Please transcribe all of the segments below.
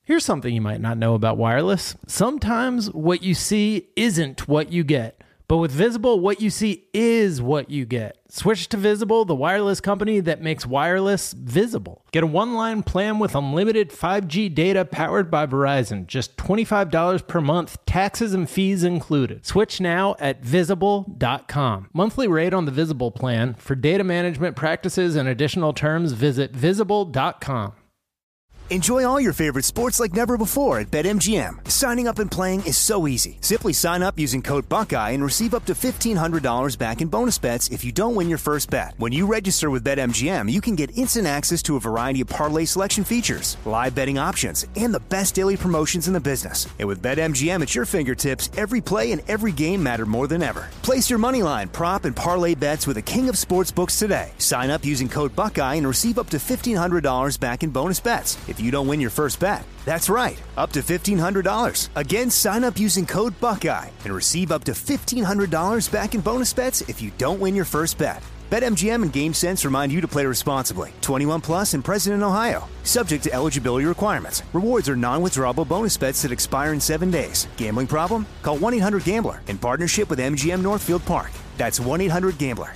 Here's something you might not know about wireless. Sometimes what you see isn't what you get. But with Visible, what you see is what you get. Switch to Visible, the wireless company that makes wireless visible. Get a one-line plan with unlimited 5G data powered by Verizon. Just $25 per month, taxes and fees included. Switch now at Visible.com. Monthly rate on the Visible plan. For data management practices and additional terms, visit Visible.com. Enjoy all your favorite sports like never before at BetMGM. Signing up and playing is so easy. Simply sign up using code Buckeye and receive up to $1,500 back in bonus bets if you don't win your first bet. When you register with BetMGM, you can get instant access to a variety of parlay selection features, live betting options, and the best daily promotions in the business. And with BetMGM at your fingertips, every play and every game matter more than ever. Place your moneyline, prop, and parlay bets with the king of sportsbooks today. Sign up using code Buckeye and receive up to $1,500 back in bonus bets if you don't win your first bet. That's right, up to $1,500. Again, sign up using code Buckeye and receive up to $1,500 back in bonus bets if you don't win your first bet. BetMGM and GameSense remind you to play responsibly. 21 plus and present in Ohio. Subject to eligibility requirements. Rewards are non-withdrawable bonus bets that expire in 7 days. Gambling problem? Call 1-800-GAMBLER in partnership with MGM Northfield Park. That's 1-800-GAMBLER.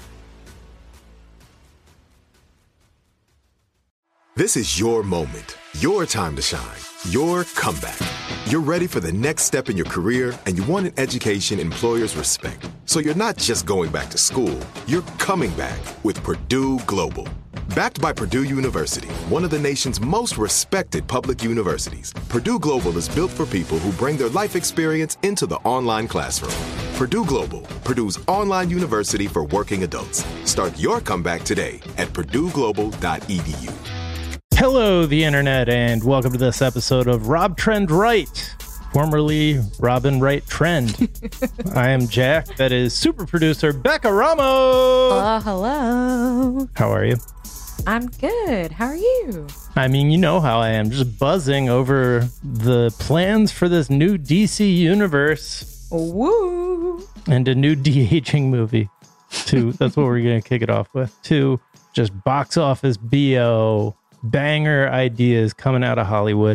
This is your moment, your time to shine, your comeback. You're ready for the next step in your career, and you want an education employers respect. So you're not just going back to school, you're coming back with Purdue Global. Backed by Purdue University, one of the nation's most respected public universities, Purdue Global is built for people who bring their life experience into the online classroom. Purdue Global, Purdue's online university for working adults. Start your comeback today at purdueglobal.edu. Hello, the internet, and welcome to this episode of Rob Trend Right, formerly Robin Wright Trend. I am Jack. That is super producer Becca Ramos. Hello. How are you? I'm good. How are you? I mean, you know how I am, just buzzing over the plans for this new DC universe. Woo! And a new de-aging movie. That's what we're going to kick it off with. 2, just box office BO. Banger ideas coming out of Hollywood.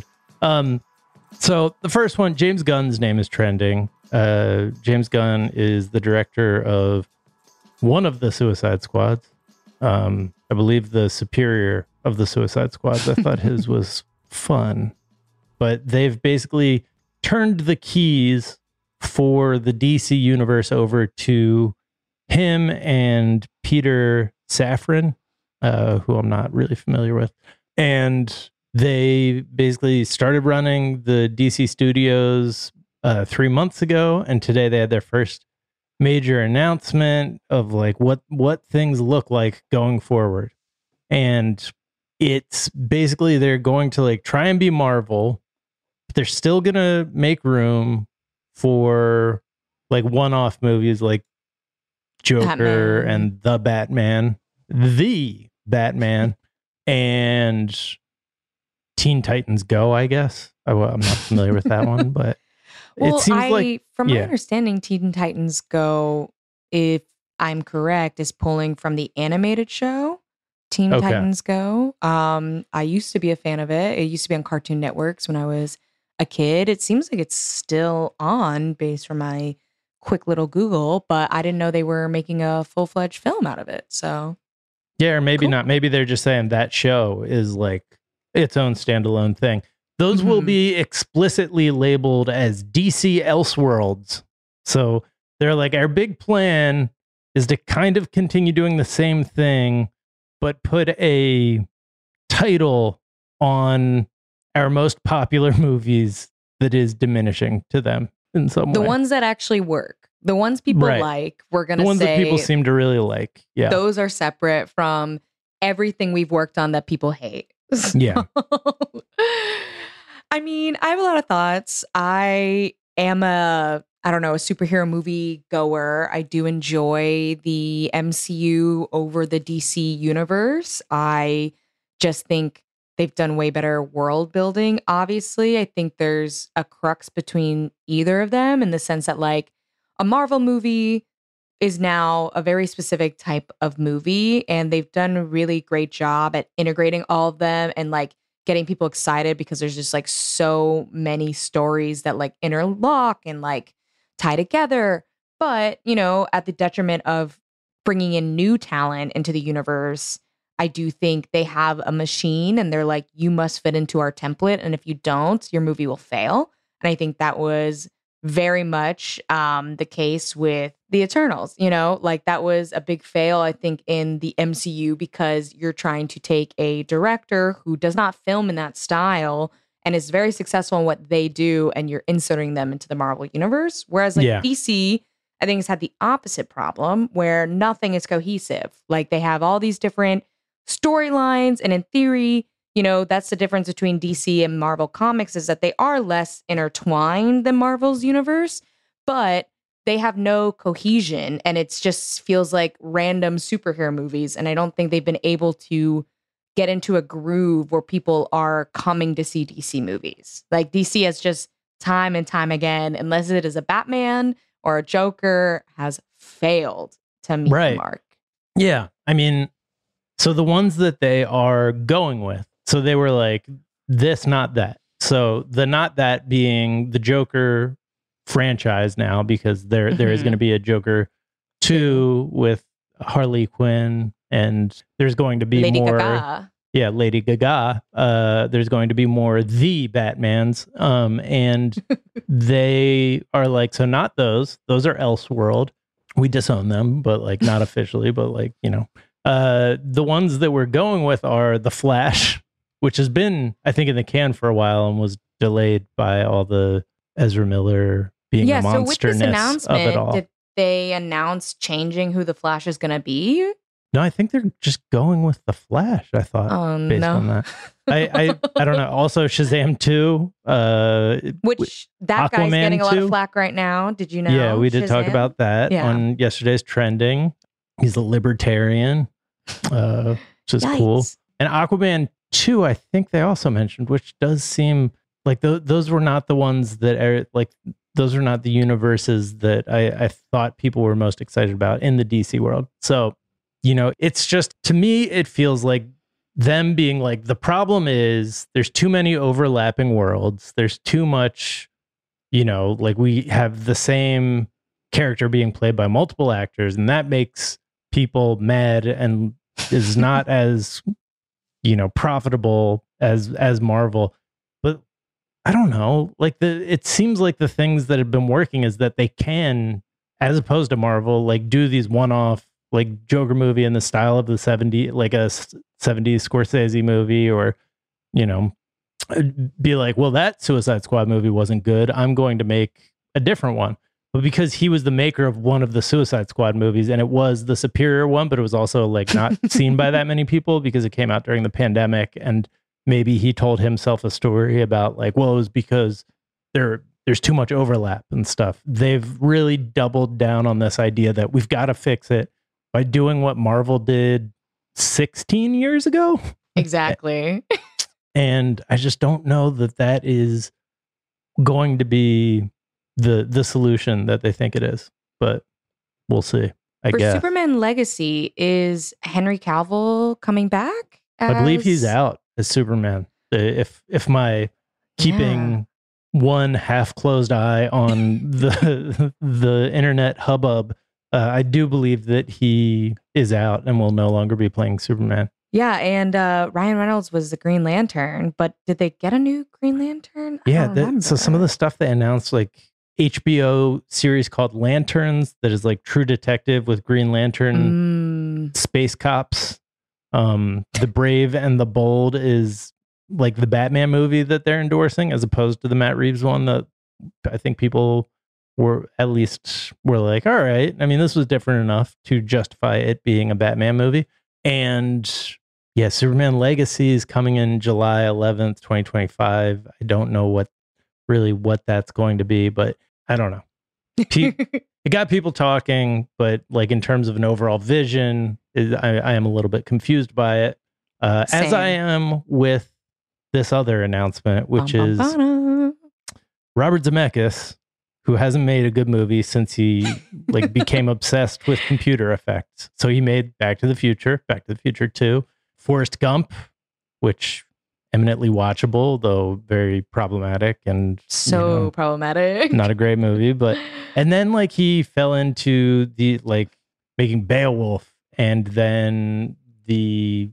So the first one, James Gunn's name is trending. James Gunn is the director of one of the Suicide Squads. I believe the superior of the Suicide Squads. I thought his was fun. But they've basically turned the keys for the DC universe over to him and Peter Safran, who I'm not really familiar with. And they basically started running the DC studios 3 months ago. And today they had their first major announcement of like what things look like going forward. And it's basically they're going to like try and be Marvel. But they're still going to make room for like one-off movies like Joker and The Batman. And Teen Titans Go, I guess. I'm not familiar with that one, but well, it seems from my understanding, Teen Titans Go, if I'm correct, is pulling from the animated show, Teen Titans Go. I used to be a fan of it. It used to be on Cartoon Networks when I was a kid. It seems like it's still on based from my quick little Google, but I didn't know they were making a full-fledged film out of it, so... Yeah, or maybe not. Maybe they're just saying that show is like its own standalone thing. Those will be explicitly labeled as DC Elseworlds. So they're like, our big plan is to kind of continue doing the same thing, but put a title on our most popular movies that is diminishing to them in some way. The ones that actually work. The ones people like, we're going to say... The ones that people seem to really like. Yeah. Those are separate from everything we've worked on that people hate. Yeah. I mean, I have a lot of thoughts. I am a superhero movie goer. I do enjoy the MCU over the DC universe. I just think they've done way better world building. Obviously, I think there's a crux between either of them in the sense that like, a Marvel movie is now a very specific type of movie, and they've done a really great job at integrating all of them and like getting people excited because there's just like so many stories that like interlock and like tie together. But, you know, at the detriment of bringing in new talent into the universe, I do think they have a machine and they're like, you must fit into our template. And if you don't, your movie will fail. And I think that was very much the case with the Eternals. You know, like that was a big fail, I think, in the MCU because you're trying to take a director who does not film in that style and is very successful in what they do, and you're inserting them into the Marvel universe. Whereas like DC, I think, has had the opposite problem where nothing is cohesive. Like they have all these different storylines, and in theory, you know, that's the difference between DC and Marvel Comics, is that they are less intertwined than Marvel's universe, but they have no cohesion, and it just feels like random superhero movies. And I don't think they've been able to get into a groove where people are coming to see DC movies. Like DC has just time and time again, unless it is a Batman or a Joker, has failed to meet the mark. Yeah. I mean, so the ones that they are going with, so they were like, this, not that. So the not that being the Joker franchise now, because there is going to be a Joker 2 with Harley Quinn, and there's going to be Lady more. Gaga. Yeah, Lady Gaga. There's going to be more the Batmans. And they are like, so not those. Those are Elseworld. We disown them, but like not officially, but like, you know. The ones that we're going with are The Flash, which has been, I think, in the can for a while and was delayed by all the Ezra Miller being the monsterness so with this announcement, of it all. did they announce changing who the Flash is going to be? No, I think they're just going with The Flash, I thought, based on that. I don't know. Also, Shazam 2. Which that Aquaman guy's getting a lot 2. of flack right now. Did you know? Yeah, we did talk Shazam? about that on yesterday's trending. He's a libertarian, which is cool. And Aquaman 2, I think they also mentioned, which does seem like those were not the ones that are like, those are not the universes that I thought people were most excited about in the DC world. So, you know, it's just, to me, it feels like them being like, the problem is there's too many overlapping worlds. There's too much, you know, like we have the same character being played by multiple actors, and that makes people mad and is not as, you know, profitable as Marvel. But I don't know, like it seems like the things that have been working is that they can, as opposed to Marvel, like do these one-off like Joker movie in the style of the 70s, like a 70s Scorsese movie, or, you know, be like, well, that Suicide Squad movie wasn't good, I'm going to make a different one. But because he was the maker of one of the Suicide Squad movies, and it was the superior one, but it was also like not seen by that many people because it came out during the pandemic, and maybe he told himself a story about like, well, it was because there's too much overlap and stuff. They've really doubled down on this idea that we've got to fix it by doing what Marvel did 16 years ago. Exactly. And I just don't know that is going to be the solution that they think it is, but we'll see. I guess. Superman Legacy, is Henry Cavill coming back? I believe he's out as Superman. If my keeping one half closed eye on the internet hubbub, I do believe that he is out and will no longer be playing Superman. Yeah, and Ryan Reynolds was the Green Lantern, but did they get a new Green Lantern? Yeah, so some of the stuff they announced, like HBO series called Lanterns, that is like True Detective with Green Lantern space cops. The Brave and the Bold is like the Batman movie that they're endorsing, as opposed to the Matt Reeves one that I think people were like, all right. I mean, this was different enough to justify it being a Batman movie. And yeah, Superman Legacy is coming in July 11th, 2025. I don't know what that's going to be, but I don't know. It got people talking, but like in terms of an overall vision, I am a little bit confused by it. As I am with this other announcement, which is Robert Zemeckis, who hasn't made a good movie since he like became obsessed with computer effects. So he made Back to the Future 2, Forrest Gump, which eminently watchable, though very problematic and problematic. Not a great movie, but and then like he fell into the like making Beowulf, and then the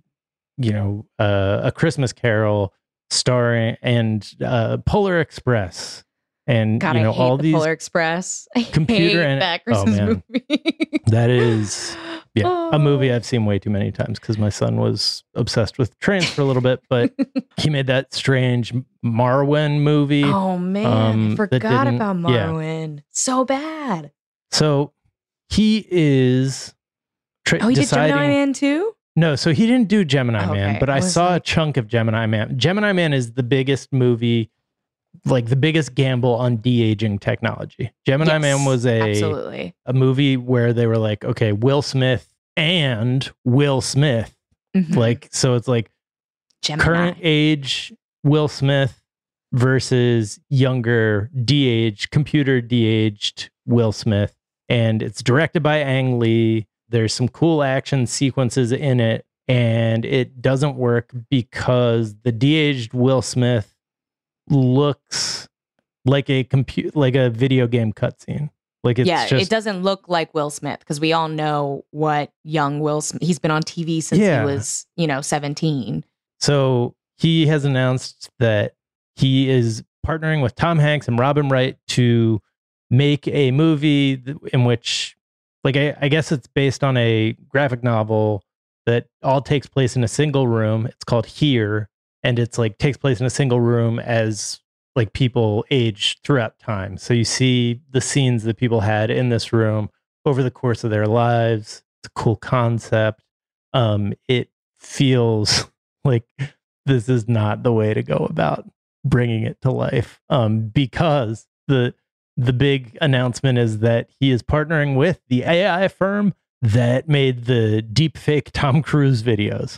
A Christmas Carol starring and Polar Express. And God, I hate all the these Polar Express. I computer hate that Christmas movie. That is a movie I've seen way too many times because my son was obsessed with trains for a little bit, but he made that strange Marwen movie. Oh man, I forgot about Marwen. Yeah. So bad. So he is he did Gemini Man too? No, so he didn't do Gemini Man, but I saw a chunk of Gemini Man. Gemini Man is the biggest movie, like the biggest gamble on de-aging technology. Gemini Man was a movie where they were like, okay, Will Smith and Will Smith. Mm-hmm. Like, so it's like Gemini. Current age Will Smith versus younger computer de-aged Will Smith. And it's directed by Ang Lee. There's some cool action sequences in it, and it doesn't work because the de-aged Will Smith looks like a video game cutscene. Like it doesn't look like Will Smith because we all know what young Will Smith. He's been on TV since he was 17. So he has announced that he is partnering with Tom Hanks and Robin Wright to make a movie in which, like, I guess it's based on a graphic novel that all takes place in a single room. It's called Here, and it's like takes place in a single room as like people age throughout time. So you see the scenes that people had in this room over the course of their lives. It's a cool concept. It feels like this is not the way to go about bringing it to life, because the big announcement is that he is partnering with the AI firm that made the deepfake Tom Cruise videos.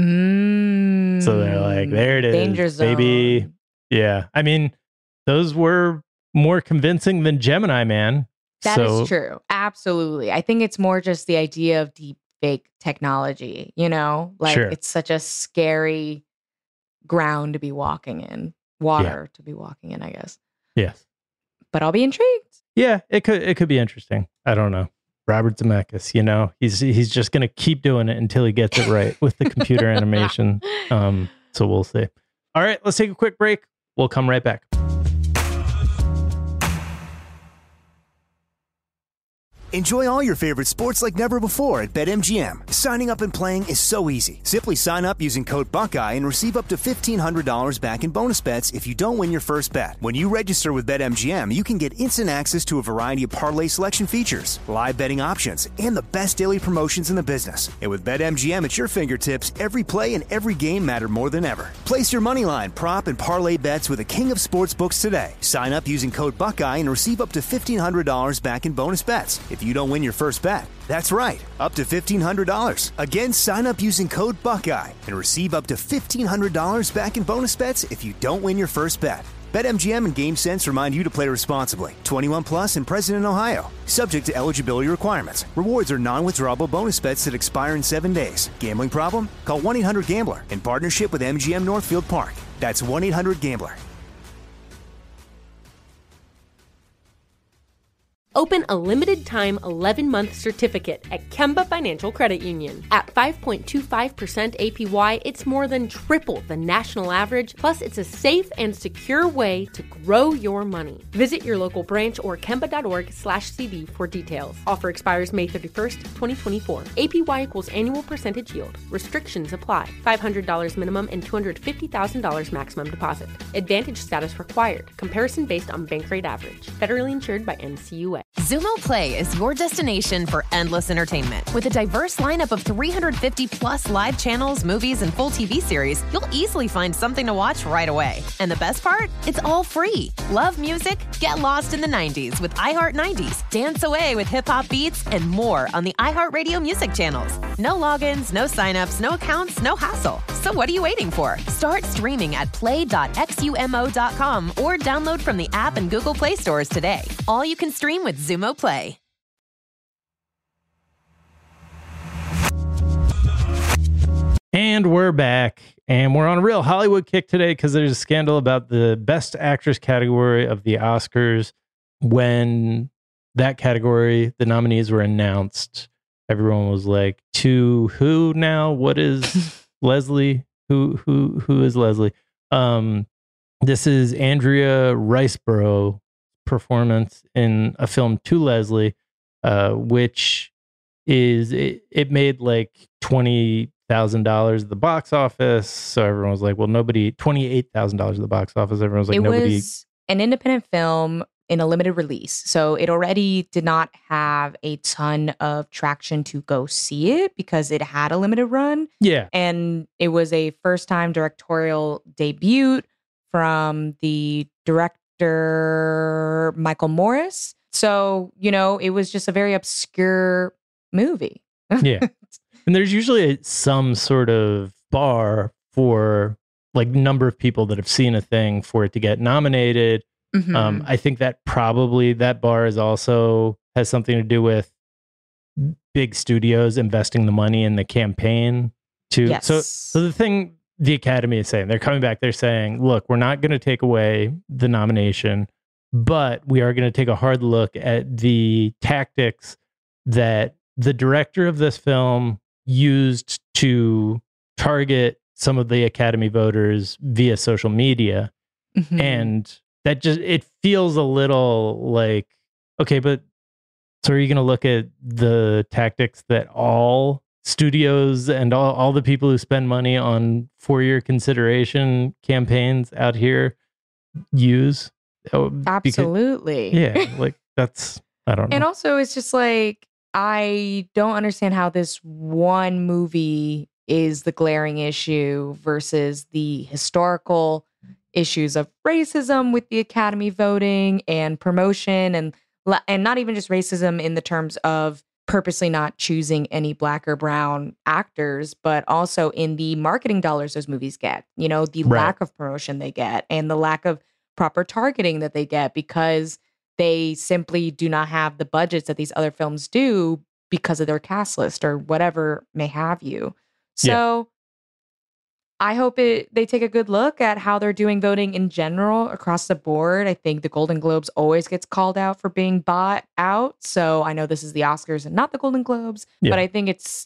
So they're like, there it is, Danger Zone. Baby. Yeah. I mean, those were more convincing than Gemini Man. That is true. Absolutely. I think it's more just the idea of deepfake technology, It's such a scary ground to be walking in, to be walking in, I guess. Yes. But I'll be intrigued. Yeah, it could be interesting. I don't know. Robert Zemeckis, he's just going to keep doing it until he gets it right with the computer animation. So we'll see. All right, let's take a quick break. We'll come right back. Enjoy all your favorite sports like never before at BetMGM. Signing up and playing is so easy. Simply sign up using code Buckeye and receive up to $1,500 back in bonus bets if you don't win your first bet. When you register with BetMGM, you can get instant access to a variety of parlay selection features, live betting options, and the best daily promotions in the business. And with BetMGM at your fingertips, every play and every game matter more than ever. Place your moneyline, prop, and parlay bets with the king of sportsbooks today. Sign up using code Buckeye and receive up to $1,500 back in bonus bets if you don't win your first bet. That's right, up to $1,500. Again, sign up using code Buckeye and receive up to $1,500 back in bonus bets if you don't win your first bet. BetMGM and GameSense remind you to play responsibly. 21 plus and present in Ohio. Subject to eligibility requirements. Rewards are non-withdrawable bonus bets that expire in 7 days. Gambling problem? Call 1-800-GAMBLER in partnership with MGM Northfield Park. That's 1-800-GAMBLER. Open a limited-time 11-month certificate at Kemba Financial Credit Union. At 5.25% APY, it's more than triple the national average, plus it's a safe and secure way to grow your money. Visit your local branch or kemba.org/CD for details. Offer expires May 31st, 2024. APY equals annual percentage yield. Restrictions apply. $500 minimum and $250,000 maximum deposit. Advantage status required. Comparison based on bank rate average. Federally insured by NCUA. Xumo Play is your destination for endless entertainment. With a diverse lineup of 350 plus live channels, movies, and full TV series, you'll easily find something to watch right away. And the best part? It's all free. Love music? Get lost in the 90s with iHeart 90s, dance away with hip-hop beats, and more on the iHeartRadio music channels. No logins, no signups, no accounts, no hassle. So what are you waiting for? Start streaming at play.xumo.com or download from the app and Google Play stores today. All you can stream with Xumo Play. And we're back, and we're on a real Hollywood kick today because there's a scandal about the Best Actress category of the Oscars. When that category, the nominees were announced, everyone was like, "To who now? What is Leslie? Who is Leslie?" This is Andrea Riseborough performance in a film To Leslie, which is it made like $20,000 at the box office. So everyone was like, well, nobody, $28,000 at the box office. Everyone was like, it nobody. was an independent film in a limited release. So it already did not have a ton of traction to go see it because it had a limited run. Yeah. And it was a first time directorial debut from the director, Michael Morris. So, it was just a very obscure movie. Yeah. And there's usually some sort of bar for like number of people that have seen a thing for it to get nominated. Mm-hmm. I think that probably that bar is also has something to do with big studios investing the money in the campaign to. Yes. So the thing the Academy is saying, they're coming back, they're saying, look, we're not going to take away the nomination, but we are going to take a hard look at the tactics that the director of this film used to target some of the Academy voters via social media. Mm-hmm. And that just, it feels a little like, okay, but so are you going to look at the tactics that all studios and all the people who spend money on for-year consideration campaigns out here use? Absolutely. Like that's, I don't know. And also it's just like, I don't understand how this one movie is the glaring issue versus the historical issues of racism with the Academy voting and promotion and not even just racism in the terms of purposely not choosing any Black or brown actors, but also in the marketing dollars those movies get, the lack of promotion they get and the lack of proper targeting that they get because they simply do not have the budgets that these other films do because of their cast list or whatever may have you. So I hope they take a good look at how they're doing voting in general across the board. I think the Golden Globes always gets called out for being bought out. So I know this is the Oscars and not the Golden Globes, but I think it's,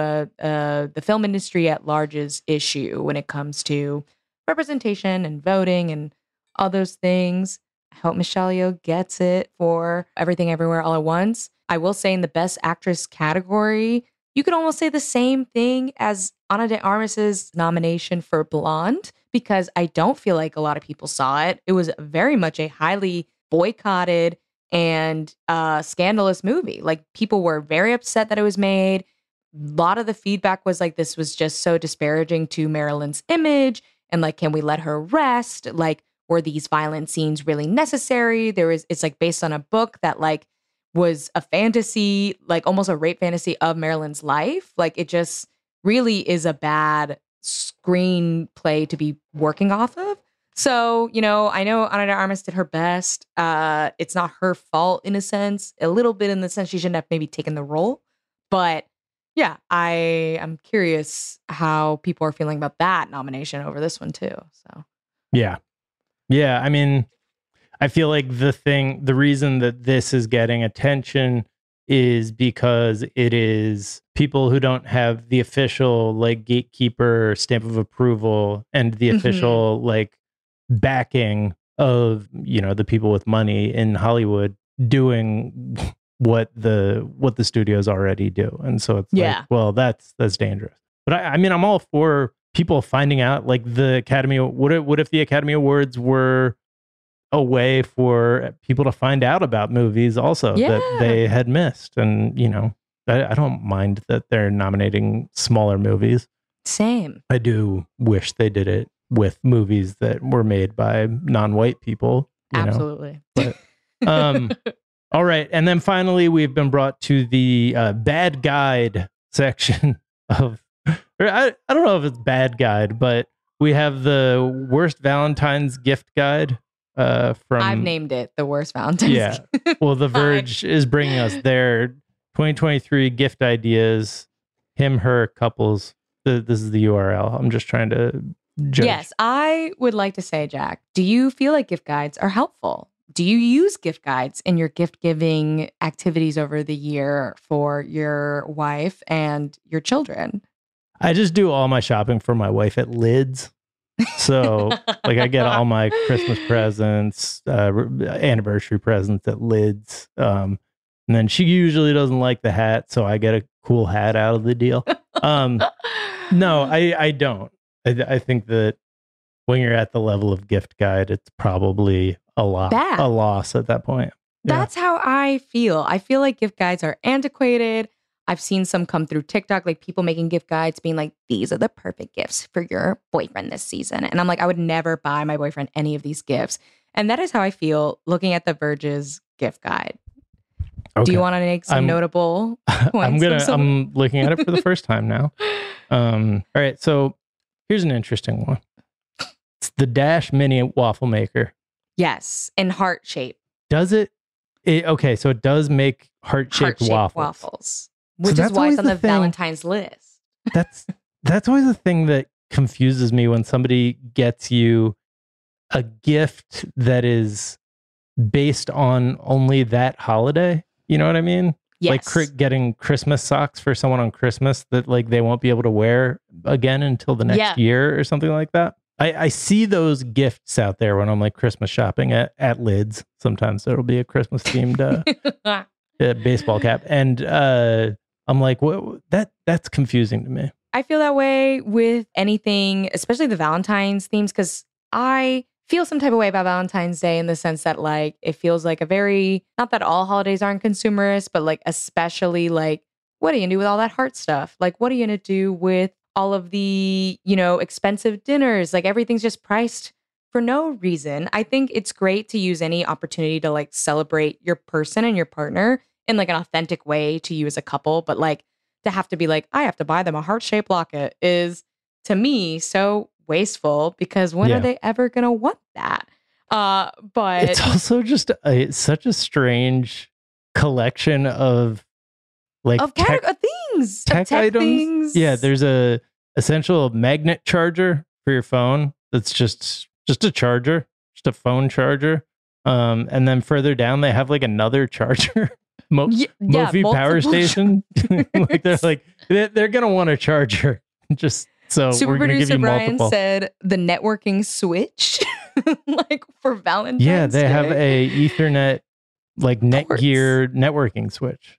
the film industry at large's issue when it comes to representation and voting and all those things. I hope Michelle Yeoh gets it for Everything Everywhere All at Once. I will say in the Best Actress category, you could almost say the same thing as Ana de Armas's nomination for Blonde, because I don't feel like a lot of people saw it. It was very much a highly boycotted and scandalous movie. Like, people were very upset that it was made. A lot of the feedback was like, this was just so disparaging to Marilyn's image. And like, can we let her rest? Like, were these violent scenes really necessary? It's like based on a book that like was a fantasy, like almost a rape fantasy of Marilyn's life. Like, it just really is a bad screenplay to be working off of. So, I know Ana de Armas did her best. It's not her fault in a sense, a little bit in the sense she shouldn't have maybe taken the role. But yeah, I am curious how people are feeling about that nomination over this one too. So yeah. I mean, I feel like the reason that this is getting attention is because it is people who don't have the official like gatekeeper stamp of approval and the official like backing of, the people with money in Hollywood doing what the studios already do. And so it's like, well, that's dangerous. But I mean, I'm all for people finding out, like the Academy. What if the Academy Awards were a way for people to find out about movies also that they had missed? And, I don't mind that they're nominating smaller movies. Same. I do wish they did it with movies that were made by non-white people. Absolutely. But, all right. And then finally, we've been brought to the bad guide section of, I don't know if it's bad guide, but we have the worst Valentine's gift guide. I've named it the worst Valentine's. Yeah. Well, The Verge is bringing us their 2023 gift ideas, him, her couples This is the URL. I'm just trying to judge. Yes, I would like to say, Jack, do you feel like gift guides are helpful? Do you use gift guides in your gift giving activities over the year for your wife and your children? I just do all my shopping for my wife at Lids. So like I get all my Christmas presents, anniversary presents at Lids. And then she usually doesn't like the hat, so I get a cool hat out of the deal. No, I don't. I think that when you're at the level of gift guide, it's probably a loss at that point. That's how I feel. I feel like gift guides are antiquated. I've seen some come through TikTok, like people making gift guides being like, these are the perfect gifts for your boyfriend this season. And I'm like, I would never buy my boyfriend any of these gifts. And that is how I feel looking at the Verge's gift guide. Okay. Do you want to make some notable points? I'm looking at it for the first time now. All right. So here's an interesting one. It's the Dash Mini waffle maker. Yes. In heart shape. Does it? Okay. So it does make heart-shaped waffles. Which is why it's on the Valentine's list. That's always the thing that confuses me when somebody gets you a gift that is based on only that holiday. You know what I mean? Yes. Like getting Christmas socks for someone on Christmas that like they won't be able to wear again until the next year or something like that. I see those gifts out there when I'm like Christmas shopping at Lids. Sometimes there'll be a Christmas themed baseball cap. And I'm like, that's confusing to me. I feel that way with anything, especially the Valentine's themes, because I feel some type of way about Valentine's Day in the sense that like it feels like a very, not that all holidays aren't consumerist, but like especially like, what are you gonna do with all that heart stuff? Like, what are you gonna do with all of the, expensive dinners? Like everything's just priced for no reason. I think it's great to use any opportunity to like celebrate your person and your partner in like an authentic way to you as a couple. But like to have to be like, I have to buy them a heart-shaped locket is to me so wasteful because when are they ever going to want that? But it's also just such a strange collection of like tech items. Things. Yeah, there's a essential magnet charger for your phone. That's just a charger, just a phone charger. And then further down, they have like another charger, Mophie power station. Like they're gonna want a charger. Just so Super we're gonna give producer you Brian multiple. said the networking switch, like for Valentine's Yeah, they Day. have a Ethernet like Netgear networking switch.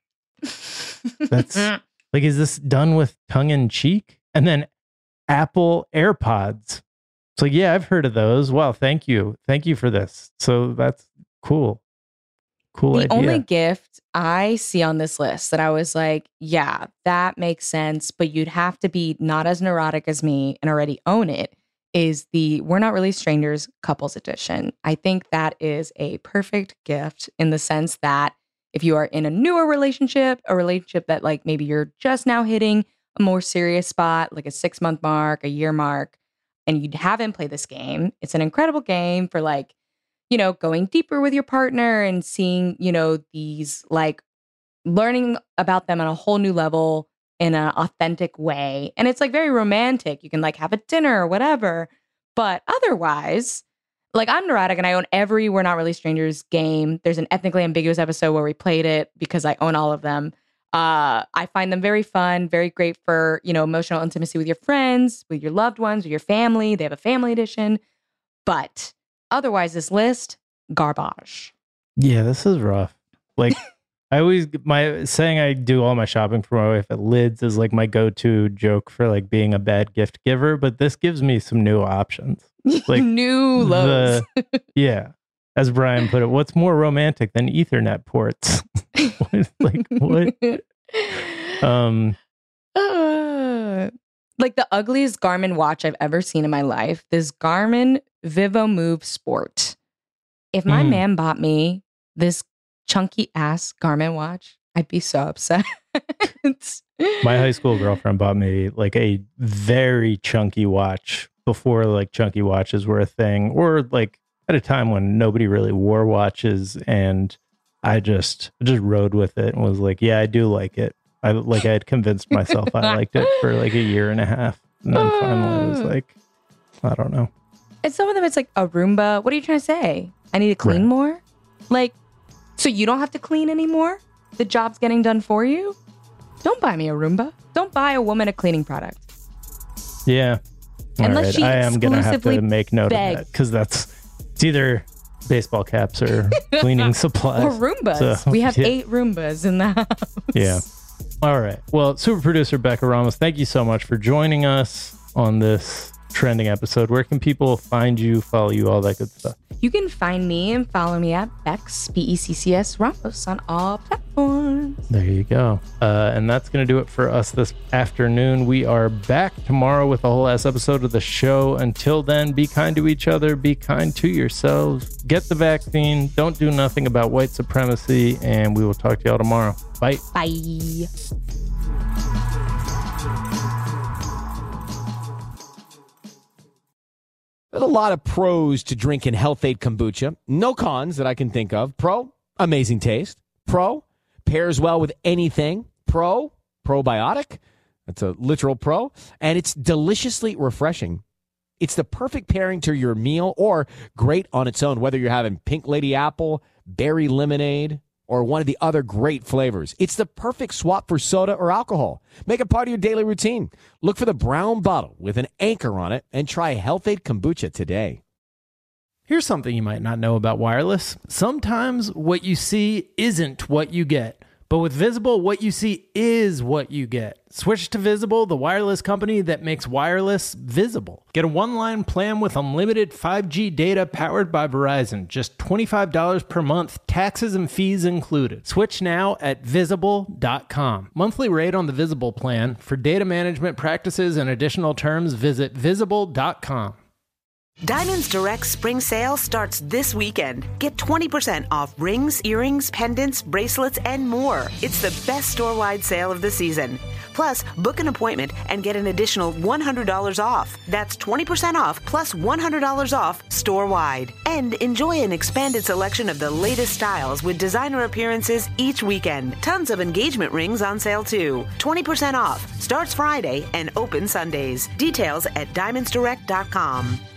That's like, is this done with tongue in cheek? And then Apple AirPods. It's like, yeah, I've heard of those. Wow, thank you for this. So that's cool. Cool idea. The only gift I see on this list that I was like, yeah, that makes sense, but you'd have to be not as neurotic as me and already own it, is the We're Not Really Strangers Couples Edition. I think that is a perfect gift in the sense that if you are in a newer relationship, a relationship that like maybe you're just now hitting a more serious spot, like a 6-month mark, a year mark, and you haven't played this game, it's an incredible game for like, going deeper with your partner and seeing, these like learning about them on a whole new level in an authentic way. And it's like very romantic. You can like have a dinner or whatever. But otherwise, like I'm neurotic and I own every We're Not Really Strangers game. There's an ethnically ambiguous episode where we played it because I own all of them. I find them very fun, very great for, emotional intimacy with your friends, with your loved ones, with your family. They have a family edition. But otherwise, this list, garbage. Yeah, this is rough. Like, saying I do all my shopping for my wife at Lids is like my go-to joke for like being a bad gift giver, but this gives me some new options. Like new lows. Yeah. As Brian put it, what's more romantic than Ethernet ports? Like what? Like the ugliest Garmin watch I've ever seen in my life. This Garmin Vivomove Sport. If my man bought me this chunky ass Garmin watch, I'd be so upset. My high school girlfriend bought me like a very chunky watch before like chunky watches were a thing, or like at a time when nobody really wore watches, and I just rode with it and was like, yeah, I do like it. I had convinced myself I liked it for like a year and a half. And then finally I was like, I don't know. And some of them, it's like a Roomba. What are you trying to say? I need to clean more? Like, so you don't have to clean anymore? The job's getting done for you? Don't buy me a Roomba. Don't buy a woman a cleaning product. Yeah. Unless she I am going to have to make note begs. of that because it's either baseball caps or cleaning supplies. Or Roombas. So, we have 8 Roombas in the house. Yeah. All right. Well, super producer Becca Ramos, thank you so much for joining us on this trending episode. Where can people find you, follow you, all that good stuff? You can find me and follow me at Bex, Beccs Ramos on all platforms. There you go. And that's going to do it for us this afternoon. We are back tomorrow with a whole ass episode of the show. Until then, be kind to each other, be kind to yourselves, get the vaccine, don't do nothing about white supremacy, and we will talk to y'all tomorrow. Bye. Bye. There's a lot of pros to drinking Health-Ade kombucha. No cons that I can think of. Pro, amazing taste. Pro, pairs well with anything. Pro, probiotic. That's a literal pro. And it's deliciously refreshing. It's the perfect pairing to your meal or great on its own, whether you're having pink lady apple, berry lemonade, or one of the other great flavors. It's the perfect swap for soda or alcohol. Make it part of your daily routine. Look for the brown bottle with an anchor on it and try Health-Ade kombucha today. Here's something you might not know about wireless. Sometimes what you see isn't what you get. But with Visible, what you see is what you get. Switch to Visible, the wireless company that makes wireless visible. Get a one-line plan with unlimited 5G data powered by Verizon. Just $25 per month, taxes and fees included. Switch now at Visible.com. Monthly rate on the Visible plan. For data management practices and additional terms, visit Visible.com. Diamonds Direct Spring Sale starts this weekend. Get 20% off rings, earrings, pendants, bracelets, and more. It's the best store-wide sale of the season. Plus, book an appointment and get an additional $100 off. That's 20% off plus $100 off store-wide. And enjoy an expanded selection of the latest styles with designer appearances each weekend. Tons of engagement rings on sale too. 20% off. Starts Friday and open Sundays. Details at diamondsdirect.com.